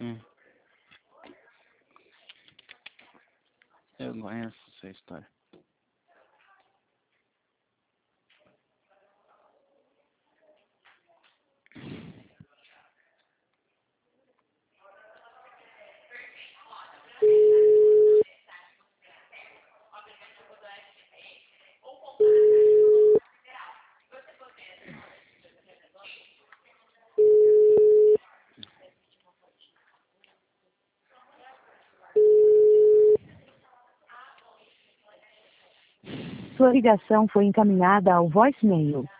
Hum. Eu conheço essa história. Sua ligação foi encaminhada ao voicemail.